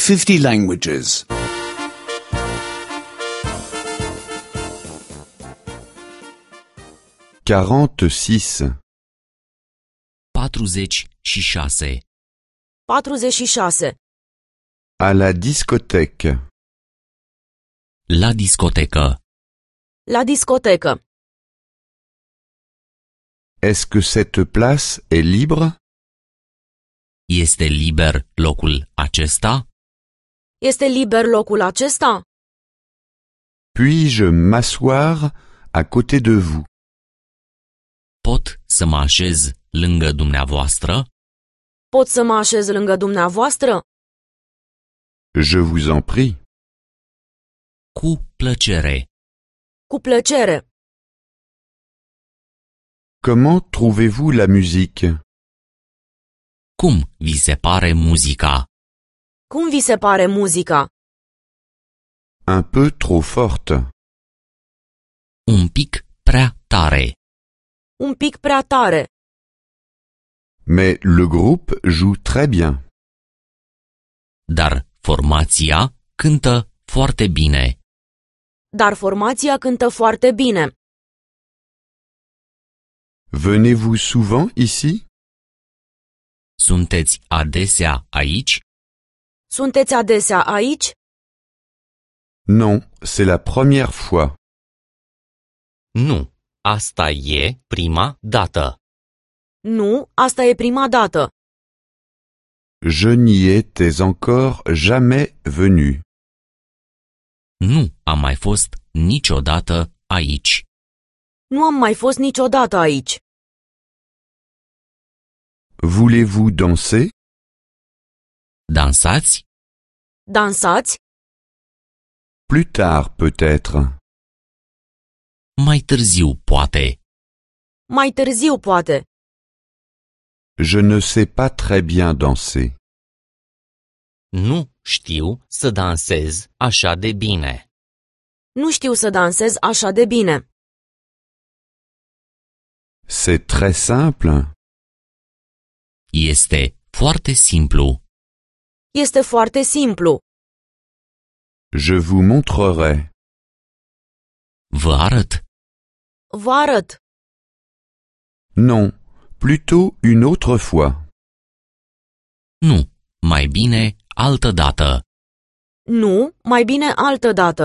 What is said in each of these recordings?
50 languages. 46. 46. 46. À la discothèque. La discotecă. La discotecă. Est-ce que cette place est libre? Este liber locul acesta? Este liber locul acesta? Puis-je m'asseoir à côté de vous? Pot să mă așez lângă dumneavoastră? Pot să mă așez lângă dumneavoastră? Je vous en prie. Cu plăcere. Cu plăcere. Comment trouvez-vous la musique? Cum vi se pare muzica? Cum vi se pare muzica? Un peu trop forte. Un pic prea tare. Un pic prea tare. Mais le groupe joue très bien. Dar formația cântă foarte bine. Dar formația cântă foarte bine. Venez-vous souvent ici? Sunteți adesea aici? Sunteți adesea aici? Non, c'est la première fois. Nu, asta e prima dată. Nu, asta e prima dată. Je n'y étais encore jamais venu. Nu am mai fost niciodată aici. Nu am mai fost niciodată aici. Voulez-vous danser? Dansați? Dansați? Plus tard peut-être. Mai târziu, poate. Mai târziu, poate. Je ne sais pas très bien danser. Nu știu să dansez așa de bine. Nu știu să dansez așa de bine. C'est très simple. Este foarte simplu. Este foarte simplu. Je vous montrerai. Vă arăt. Vă arăt. Non, plutôt une autre fois. Nu, mai bine altă dată. Nu, mai bine altă dată.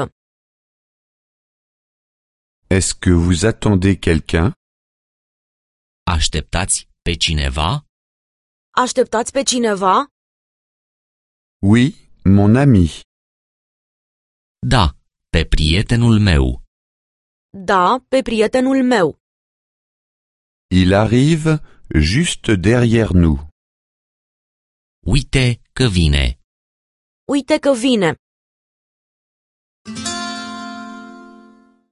Est-ce que vous attendez quelqu'un? Așteptați pe cineva? Așteptați pe cineva? Oui, mon ami. Da, pe prietenul meu. Da, pe prietenul meu. Il arrive juste derrière nous. Uite că vine. Uite că vine.